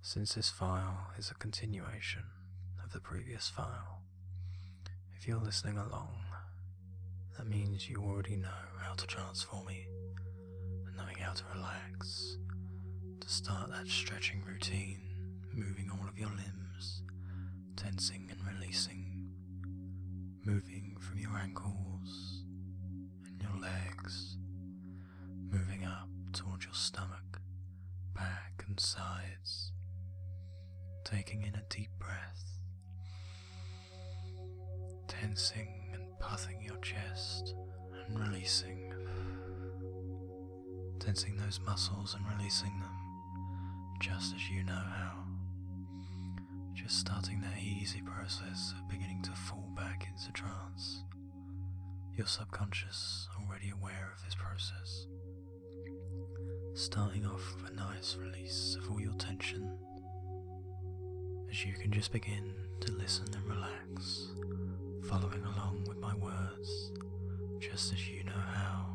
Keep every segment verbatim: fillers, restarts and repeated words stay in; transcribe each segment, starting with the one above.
Since this file is a continuation of the previous file, if you're listening along, that means you already know how to transform me and knowing how to relax, to start that stretching routine, moving all of your limbs, tensing and releasing, moving from your ankles and your legs, moving up towards your stomach, back and sides, taking in a deep breath, tensing and puffing your chest and releasing, tensing those muscles and releasing them just as you know how, just starting that easy process of beginning to fall back into trance, your subconscious already aware of this process, starting off with a nice release of all your tension as you can just begin to listen and relax, following along with my words just as you know how,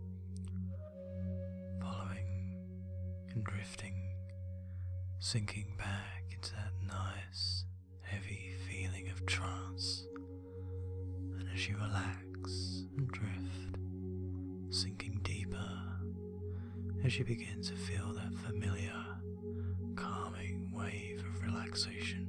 following and drifting, sinking back into that nice heavy feeling of trance. And as you relax and drift, sinking deeper, as you begin to feel that familiar calming wave of relaxation,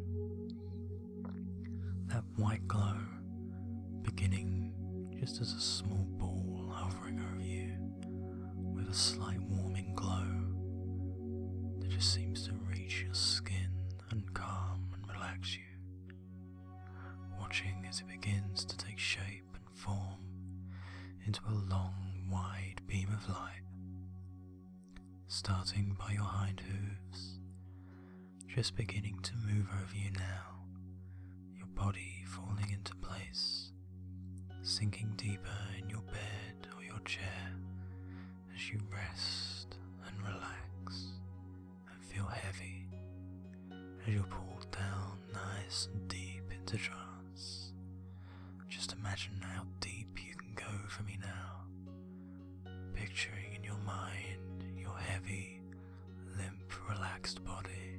that white glow beginning just as a small ball hovering over you with a slight warming glow that just seems to reach your skin and calm and relax you, watching as it begins to take shape and form into a long wide beam of light, starting by your hind hooves, just beginning to move over you now, your body falling into place, sinking deeper in your bed or your chair as you rest and relax and feel heavy as you're pulled down nice and deep into trance. Just imagine how deep you can go for me now, picturing in your mind your heavy, limp, relaxed body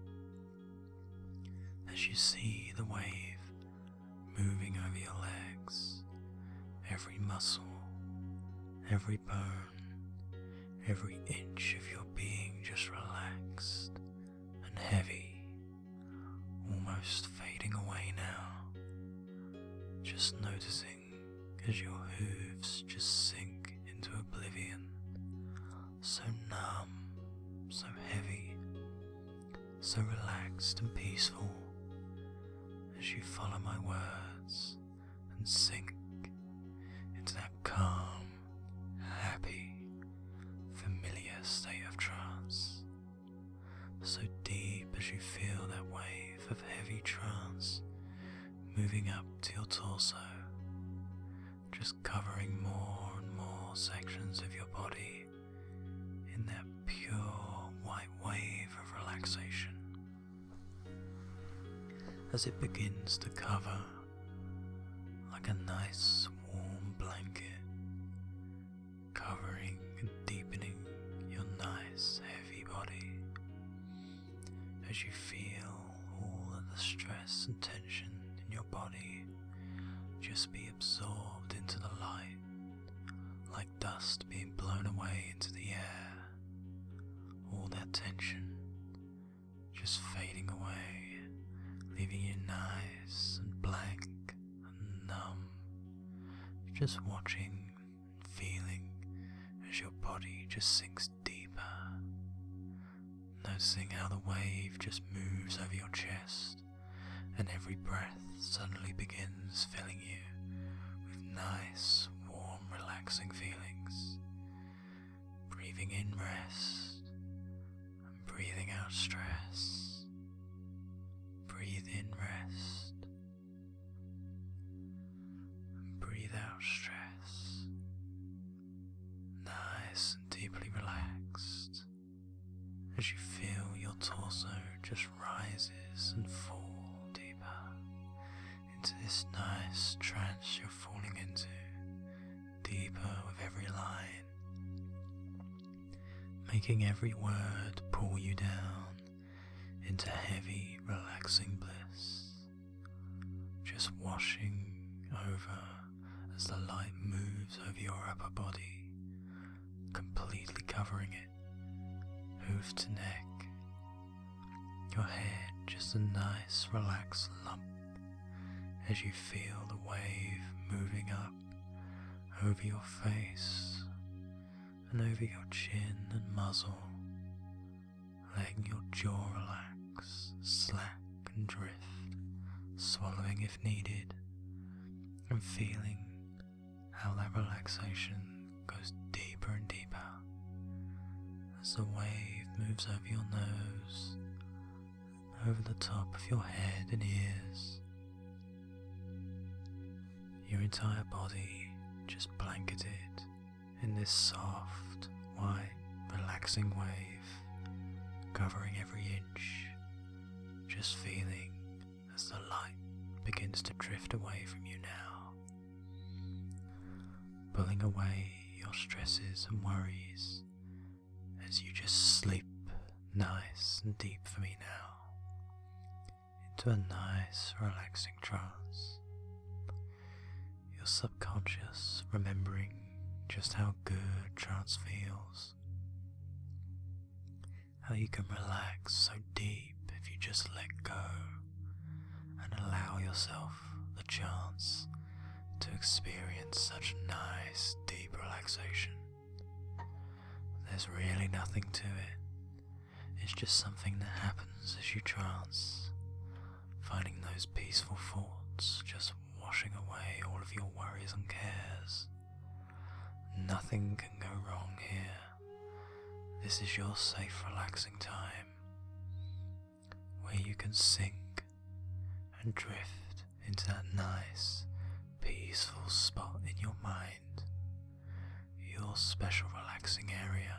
as you see the wave moving over your legs, every muscle, every bone, every inch of your being just relaxed and heavy, almost fading away now, just noticing as your hooves just sink into oblivion, so numb, so heavy, so relaxed and peaceful, as you follow my words and sink into that calm, happy, familiar state of trance, so deep as you feel that wave of heavy trance moving up to your torso, just covering more and more sections of your body in that pure white wave of relaxation, as it begins to cover like a nice warm blanket, covering and deepening your nice heavy body, as you feel all of the stress and tension in your body just be absorbed into the light, like dust being blown away into the air, all that tension just fading away, leaving you nice and blank and numb, just watching and feeling as your body just sinks deeper, noticing how the wave just moves over your chest, and every breath suddenly begins filling you with nice, warm, relaxing feelings, breathing in rest and breathing out stress. Breathe in rest and breathe out stress, nice and deeply relaxed, as you feel your torso just rises and fall deeper into this nice trance you're falling into, deeper with every line, making every word pull you down into heavy, relaxing bliss, just washing over as the light moves over your upper body, completely covering it, hoof to neck, your head just a nice relaxed lump as you feel the wave moving up over your face and over your chin and muzzle, letting your jaw relax, slack and drift, swallowing if needed, and feeling how that relaxation goes deeper and deeper as the wave moves over your nose, over the top of your head and ears, your entire body just blanketed in this soft, white, relaxing wave, covering every inch, just feeling as the light begins to drift away from you now, pulling away your stresses and worries as you just sleep nice and deep for me now, into a nice relaxing trance, your subconscious remembering just how good trance feels, how you can relax so deep if you just let go and allow yourself the chance to experience such nice deep relaxation. There's really nothing to it, it's just something that happens as you trance, finding those peaceful thoughts just washing away all of your worries and cares. Nothing can go wrong here. This is your safe relaxing time, where you can sink and drift into that nice, peaceful spot in your mind, your special relaxing area.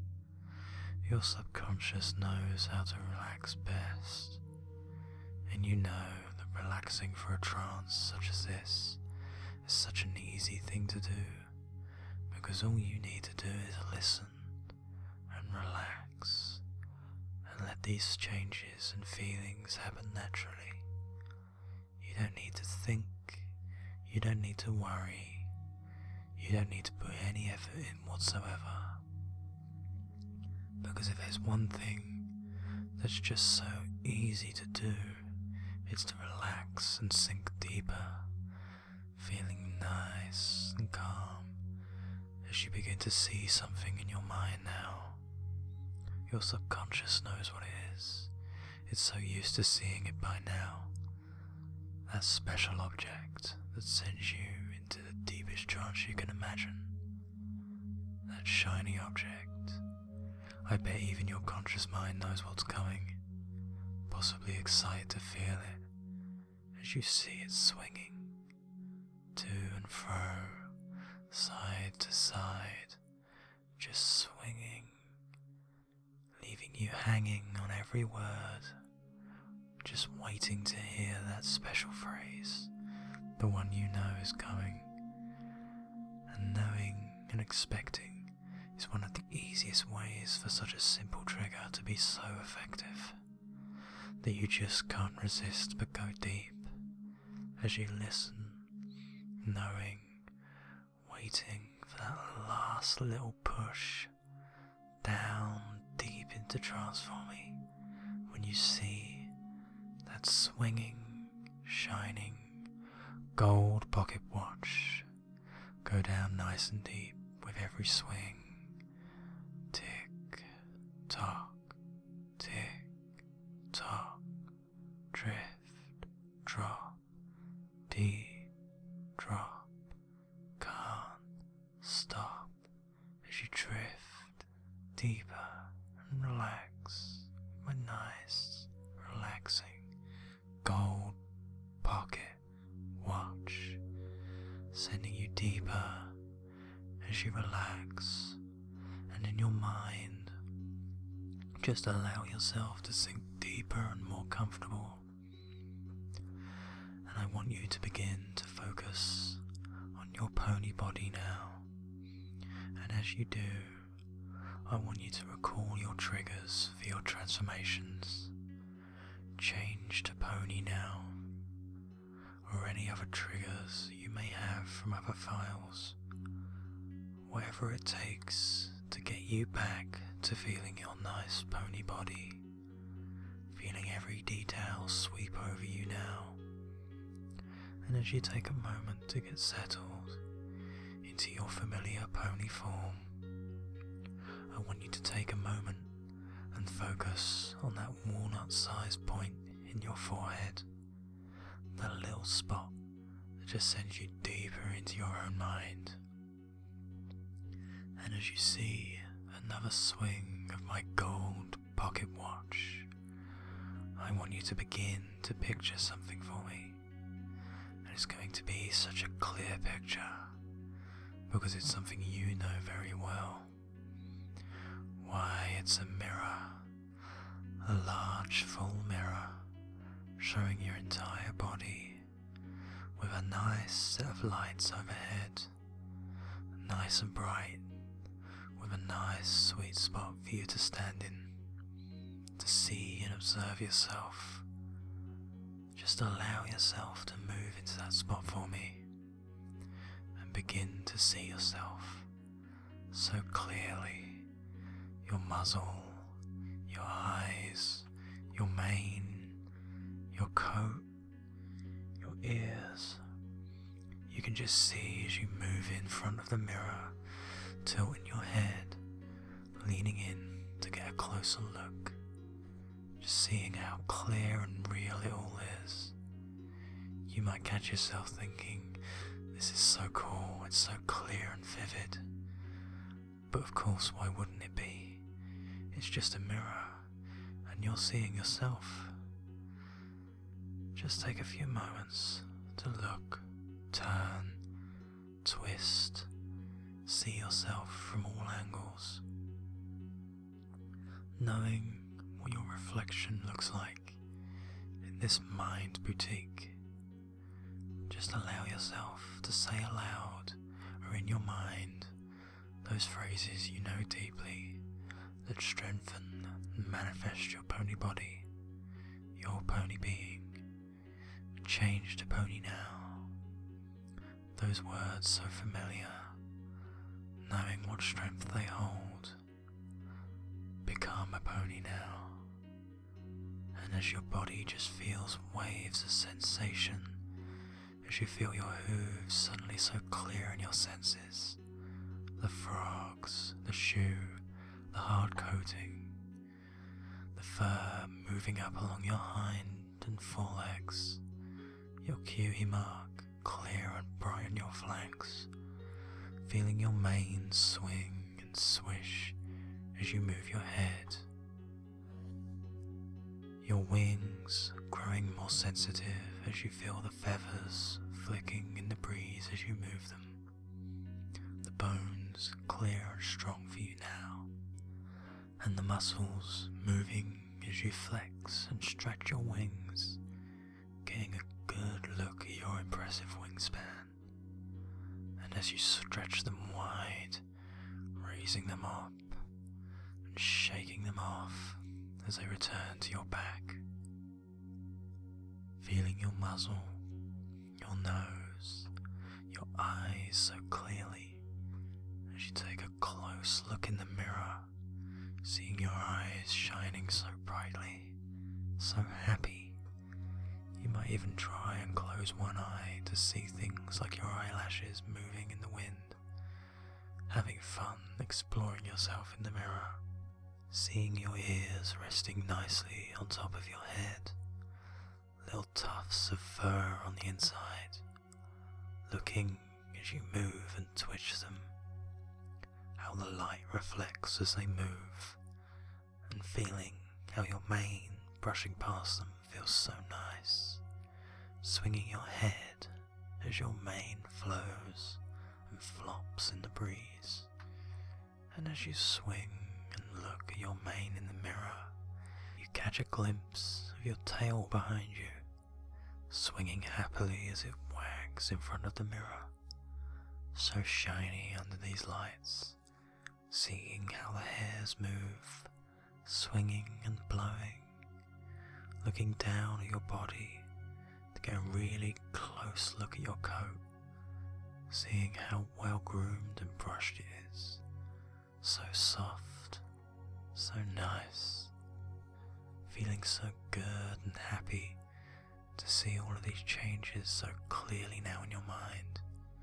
Your subconscious knows how to relax best, and you know that relaxing for a trance such as this is such an easy thing to do, because all you need to do is listen and relax and let these changes and feelings happen naturally. You don't need to think, you don't need to worry, you don't need to put any effort in whatsoever. Because if there's one thing that's just so easy to do, it's to relax and sink deeper, feeling nice and calm as you begin to see something in your mind now. Your subconscious knows what it is. It's so used to seeing it by now. That special object that sends you into the deepest trance you can imagine. That shiny object. I bet even your conscious mind knows what's coming, possibly excited to feel it as you see it swinging to and fro, side to side, just swinging, leaving you hanging on every word, just waiting to hear that special phrase, the one you know is coming. And knowing and expecting is one of the easiest ways for such a simple trigger to be so effective that you just can't resist but go deep as you listen, knowing, waiting for that last little push down deep into trance for me, when you see that swinging, shining gold pocket watch go down nice and deep with every swing. Tick tock, tick tock, drift, drop, deep, drop, can't stop as you drift deeper and relax with nice, relaxing gold pocket watch, sending you deeper as you relax, and in your mind just allow yourself to sink deeper and more comfortable. And I want you to begin to focus on your pony body now, and as you do, I want you to recall your triggers for your transformations, change to pony now, or any other triggers you may have from other files. Whatever it takes to get you back to feeling your nice pony body, feeling every detail sweep over you now. And as you take a moment to get settled into your familiar pony form, I want you to take a moment and focus on that walnut-sized point in your forehead, that little spot that just sends you deeper into your own mind. And as you see another swing of my gold pocket watch, I want you to begin to picture something for me. And it's going to be such a clear picture, because it's something you know very well. Why, it's a mirror, a large full mirror showing your entire body, with a nice set of lights overhead, nice and bright, with a nice sweet spot for you to stand in, to see and observe yourself. Just allow yourself to move into that spot for me, and begin to see yourself so clearly. Your muzzle, your eyes, your mane, your coat, your ears. You can just see as you move in front of the mirror, tilting your head, leaning in to get a closer look, just seeing how clear and real it all is. You might catch yourself thinking, this is so cool, it's so clear and vivid. But of course, why wouldn't it be? It's just a mirror, and you're seeing yourself. Just take a few moments to look, turn, twist, see yourself from all angles, knowing what your reflection looks like in this mind boutique. Just allow yourself to say aloud or in your mind those phrases you know deeply that strengthen and manifest your pony body, your pony being. Change to pony now. Those words so familiar, knowing what strength they hold. Become a pony now. And as your body just feels waves of sensation, as you feel your hooves suddenly so clear in your senses, the frogs, the shoe, the hard coating, the fur moving up along your hind and forelegs, your kiwi mark clear and bright on your flanks, feeling your mane swing and swish as you move your head, your wings growing more sensitive as you feel the feathers flicking in the breeze as you move them, the bones clear and strong for you now, and the muscles moving as you flex and stretch your wings, getting a good look at your impressive wingspan. And as you stretch them wide, raising them up and shaking them off as they return to your back, feeling your muzzle, your nose, your eyes so clearly as you take a close look in the mirror, seeing your eyes shining so brightly, so happy. You might even try and close one eye to see things like your eyelashes moving in the wind, having fun exploring yourself in the mirror, seeing your ears resting nicely on top of your head, little tufts of fur on the inside, looking as you move and twitch them, how the light reflects as they move, and feeling how your mane brushing past them feels so nice, swinging your head as your mane flows and flops in the breeze. And as you swing and look at your mane in the mirror, you catch a glimpse of your tail behind you, swinging happily as it wags in front of the mirror, so shiny under these lights, seeing how the hairs move, swinging and blowing, looking down at your body to get a really close look at your coat, seeing how well groomed and brushed it is, so soft, so nice, feeling so good and happy to see all of these changes so clearly now in your mind.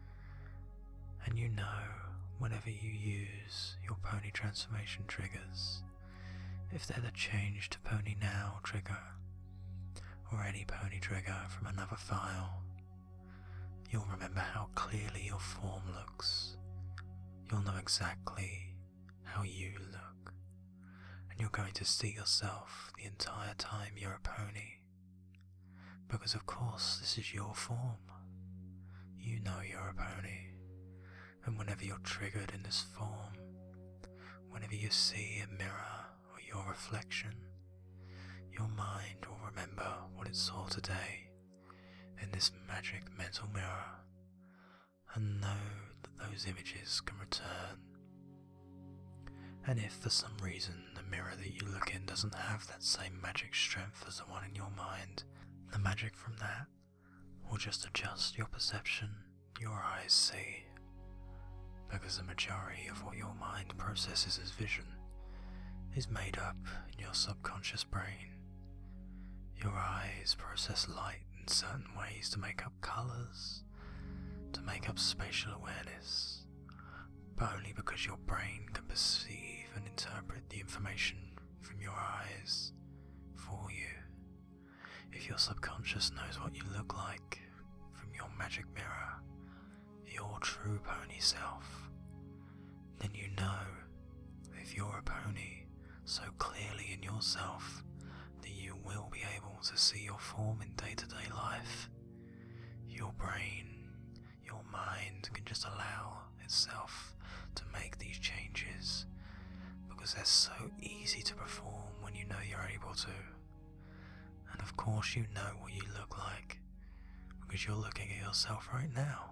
And you know, whenever you use your pony transformation triggers, if they're the change to pony now trigger, or any pony trigger from another file, you'll remember how clearly your form looks. You'll know exactly how you look, and you're going to see yourself the entire time you're a pony. Because of course this is your form. You know you're a pony, and whenever you're triggered in this form, whenever you see a mirror or your reflection, your mind will remember what it saw today in this magic mental mirror, and know that those images can return. And if for some reason the mirror that you look in doesn't have that same magic strength as the one in your mind, the magic from that will just adjust your perception, your eyes see, because the majority of what your mind processes as vision is made up in your subconscious brain. Your eyes process light in certain ways to make up colours, to make up spatial awareness, but only because your brain can perceive and interpret the information from your eyes for you. If your subconscious knows what you look like from your magic mirror, your true pony self, then you know, if you're a pony, so clearly in yourself that you will be able to see your form in day-to-day life. Your brain, your mind can just allow itself to make these changes because they're so easy to perform when you know you're able to. And of course you know what you look like because you're looking at yourself right now.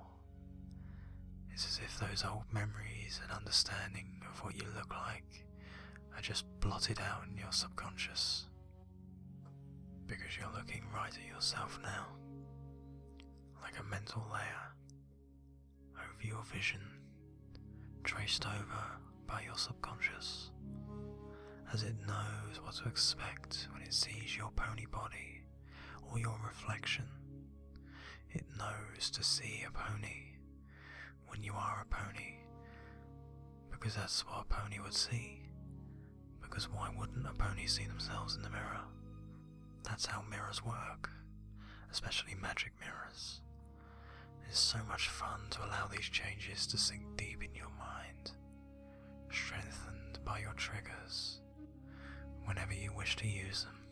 It's as if those old memories and understanding of what you look like are just blotted out in your subconscious, because you're looking right at yourself now, like a mental layer over your vision, traced over by your subconscious, as it knows what to expect when it sees your pony body or your reflection. It knows to see a pony when you are a pony, because that's what a pony would see. Because why wouldn't a pony see themselves in the mirror? That's how mirrors work, especially magic mirrors. It's so much fun to allow these changes to sink deep in your mind, strengthened by your triggers, whenever you wish to use them.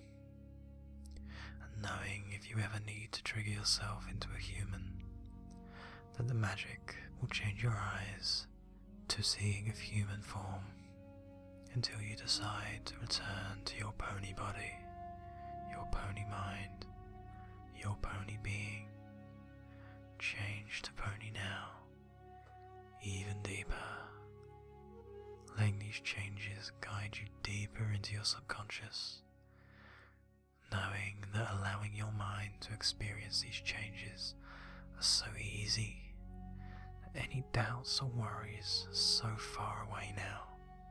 And knowing if you ever need to trigger yourself into a human, that the magic will change your eyes to seeing of human form, until you decide to return to your pony body, your pony mind, your pony being, change to pony now, even deeper, letting these changes guide you deeper into your subconscious, knowing that allowing your mind to experience these changes are so easy, that any doubts or worries are so far away now.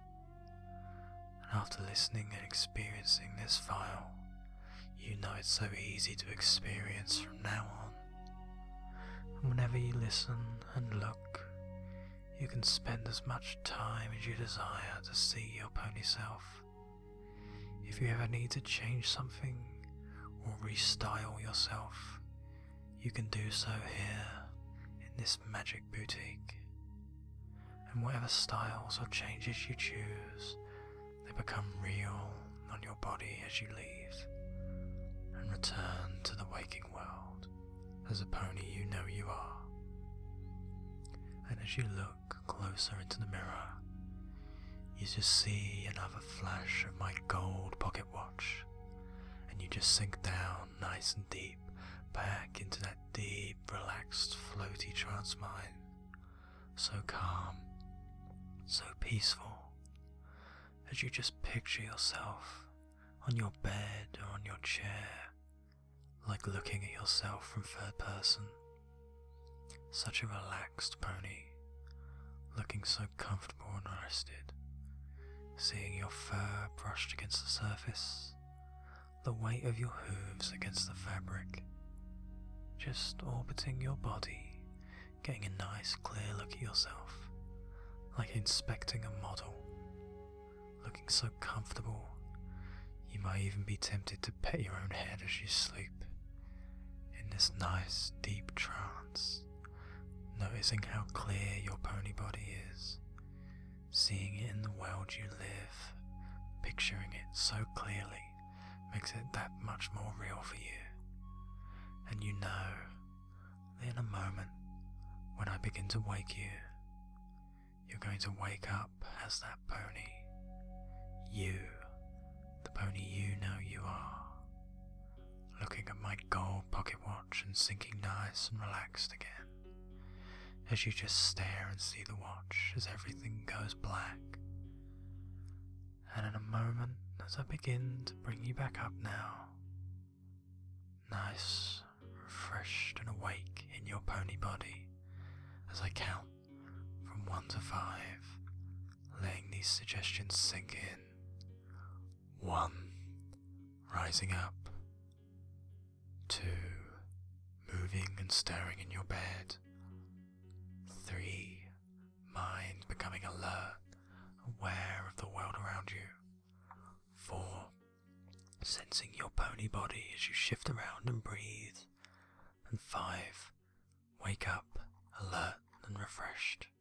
And after listening and experiencing this file, you know it's so easy to experience from now on. And whenever you listen and look, you can spend as much time as you desire to see your pony self. If you ever need to change something or restyle yourself, you can do so here in this magic boutique. And whatever styles or changes you choose, they become real on your body as you leave and return to the waking world as a pony you know you are. And as you look closer into the mirror, you just see another flash of my gold pocket watch, and you just sink down nice and deep back into that deep, relaxed, floaty trance mind, so calm, so peaceful, as you just picture yourself on your bed or on your chair, like looking at yourself from third person. Such a relaxed pony, looking so comfortable and rested, seeing your fur brushed against the surface, the weight of your hooves against the fabric, just orbiting your body, getting a nice clear look at yourself, like inspecting a model, looking so comfortable, you might even be tempted to pet your own head as you sleep, in this nice deep trance, noticing how clear your pony body is, seeing it in the world you live, picturing it so clearly makes it that much more real for you. And you know that in a moment, when I begin to wake you, you're going to wake up as that pony. You, the pony you know you are, looking at my gold pocket watch and sinking nice and relaxed again, as you just stare and see the watch as everything goes black. And in a moment, as I begin to bring you back up now, nice, refreshed and awake in your pony body, as I count from one to five, letting these suggestions sink in. One, rising up. Two, moving and stirring in your bed. Three, mind becoming alert, aware of the world around you. Four, sensing your pony body as you shift around and breathe. And five, wake up, alert and refreshed.